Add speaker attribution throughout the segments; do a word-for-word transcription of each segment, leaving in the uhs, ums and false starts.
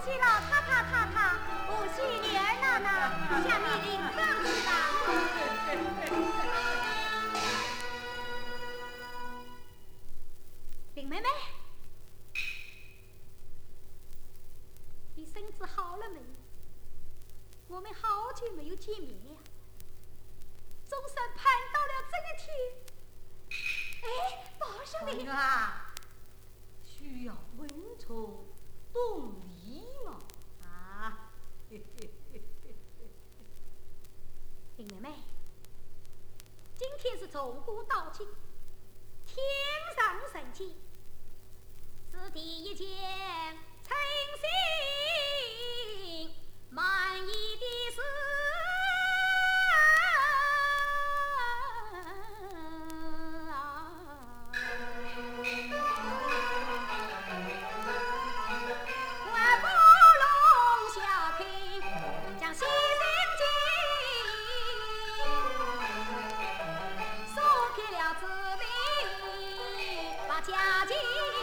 Speaker 1: 老太太太太，不许女儿奶奶，下面领上去吧。林妹妹，你身子好了没有？我们好久没有见面了，总算盼到了这一天。哎，宝兄弟
Speaker 2: 啊，需要温从动礼嘛啊！嘿嘿嘿嘿嘿
Speaker 1: 林妹妹，今天是从古到今，天上神奇，此地一见诚心满意的是。家境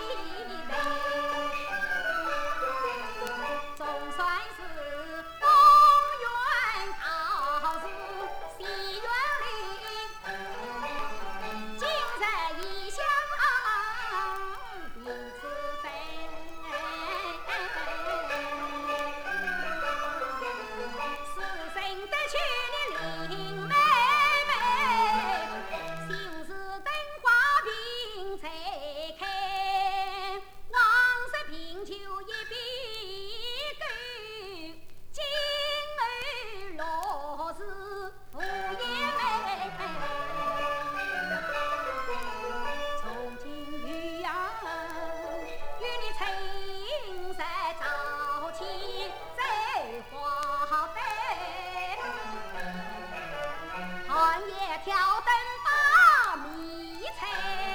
Speaker 1: 总算是东园好事西园里，今日异乡彼此分。是谁得去了林妹妹，心是灯花并彩。挑灯把迷猜，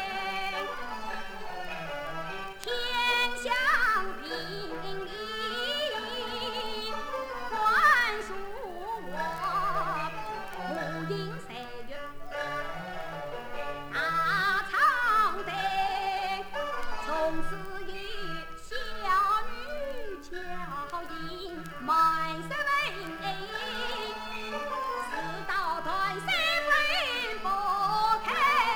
Speaker 1: 天香平里灌输我无影三月大长灯，从此与小女巧音满身文事到团山不开，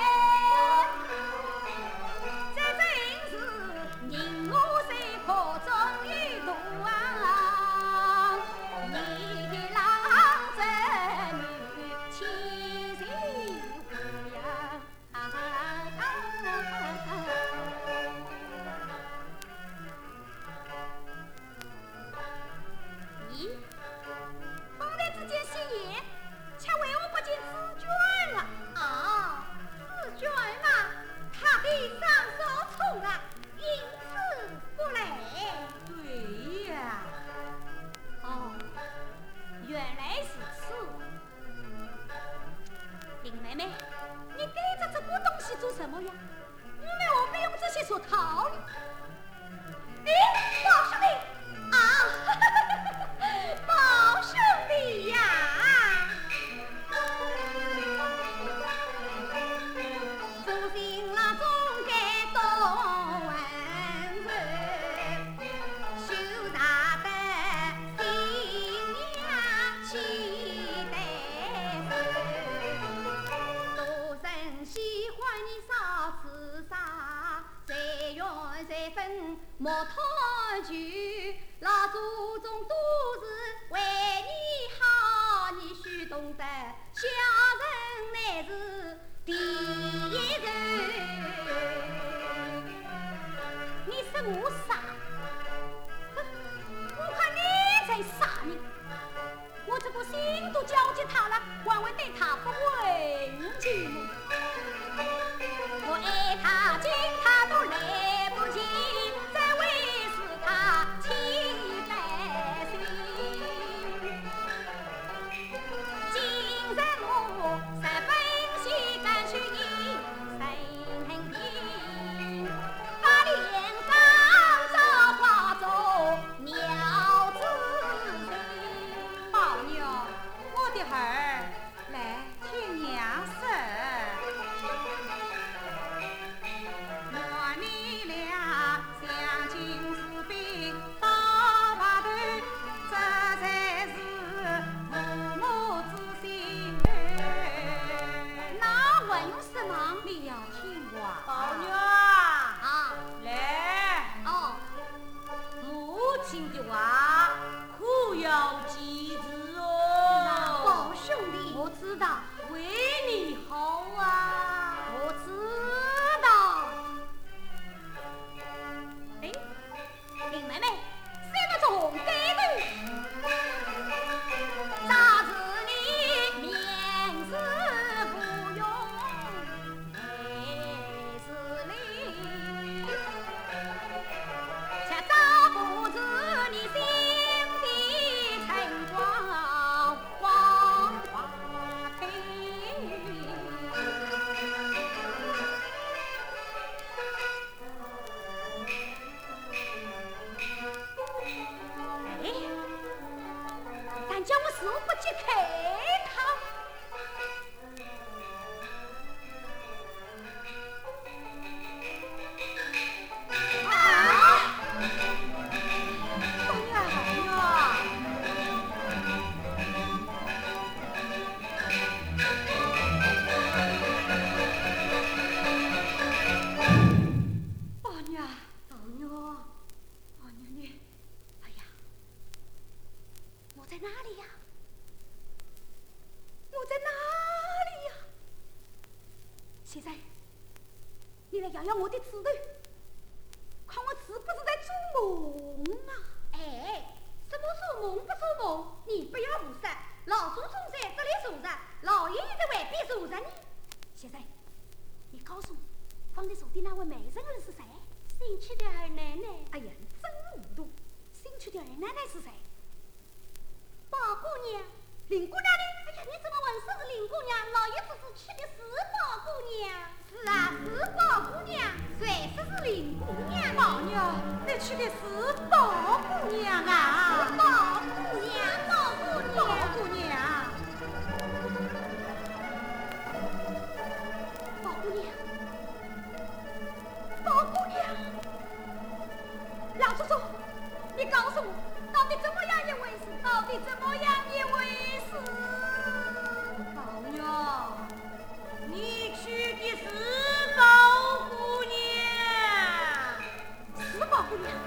Speaker 1: 这真是人我谁可终于度啊！你郎织女齐心抚养。咦，方才之间戏言，却为我不见紫娟了。啊，紫娟嘛，她的上手冲啊，因此不来。
Speaker 2: 对呀。
Speaker 1: 哦，原来是此。林妹妹，你带着这个东西做什么呀？我们何必用这些做套理？哎，宝兄弟啊，宝兄弟呀！莫讨句，老祖宗都是为你好，你须懂得，小人乃是第一人。你说我傻？我看你才傻呢！我这个心都交给他了，还会对他不问情吗？我爱他，敬他都来不及。
Speaker 2: 的孩儿，来，请亲的话可要记住哦。
Speaker 1: 宝兄弟，我知道，
Speaker 2: 为你好啊，
Speaker 1: 我知道。哎，林妹妹，谁的种给的？咋子你面子不用累死你，且早不知你心底晨光光华飞。哎，但叫我手不去开他。摇摇我的指头，看我是不是在做梦啊？哎，什么说梦不说梦？你不要胡说！老祖宗在这里坐着，老爷爷在外边坐着呢。现在，你告诉我，放在手的那位美人儿是谁？新娶的二奶奶。哎呀，你真糊涂！新娶的二奶奶是谁？宝姑娘。林姑娘呢？哎呀，你怎么问是林姑娘？老爷子是娶的是宝姑娘。是啊，是宝姑娘。谁说是林姑娘？宝娘，你娶的是宝姑娘啊！宝姑娘，宝姑娘，宝姑娘，宝姑娘，宝姑娘。老祖宗，你告诉我，到底怎么样一回事？到底怎么样一回事？
Speaker 2: 宝娘，你娶的是宝姑娘，
Speaker 1: 是宝姑娘。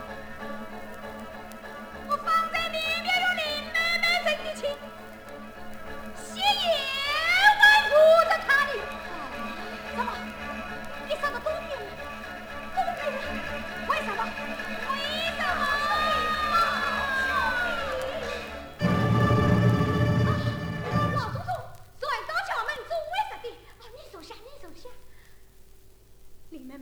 Speaker 1: 我方才明明与林妹妹认的亲，谢爷问护着她的。怎么？你说的多变了，多变了？为什么？为什么？老祖宗，甩到角门中为什的？啊，你走下，你走下。林妹妹。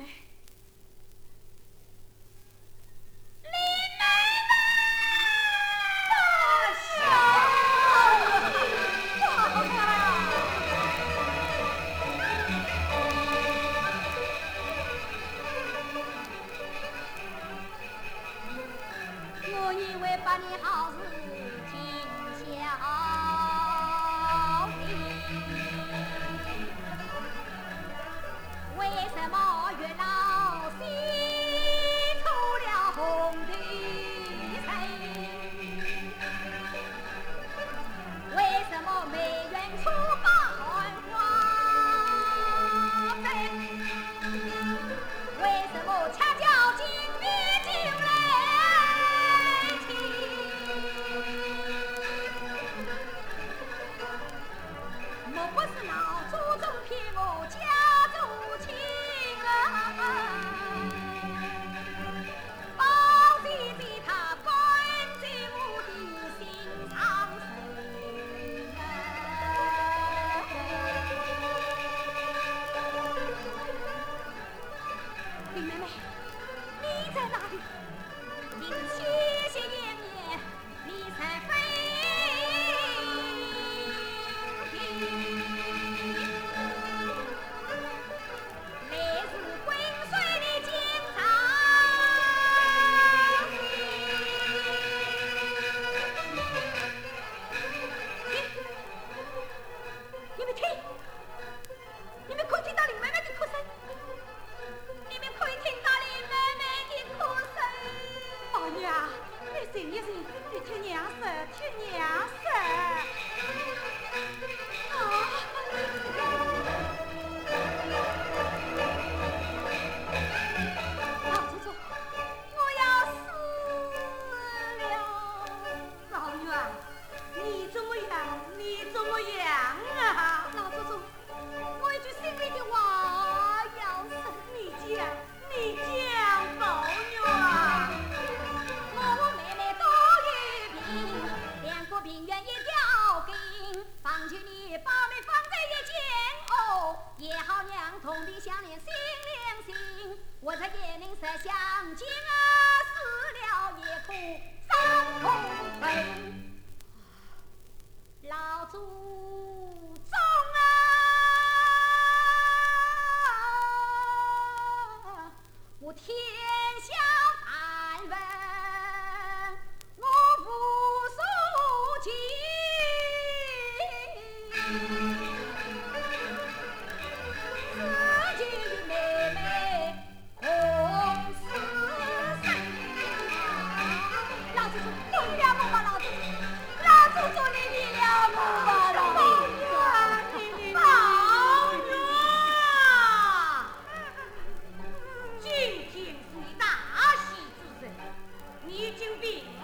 Speaker 1: 我以为把你好事尽晓的，为什么月老西出了红的水？为什么梅园出百花飞？为什么恰巧金币就来亲？莫不是老祖宗骗我家族亲啊？包姐姐她关在我的心上水啊！林妹妹，你在哪里？你是谢谢爷爷，你才飞。来自滚水的金长你们听，你们可以听到林妹妹的哭声，你们可以听到林妹妹的哭声。宝娘，你醒一醒，你听娘说，听娘说。啊！老祖宗，我要死
Speaker 2: 已经病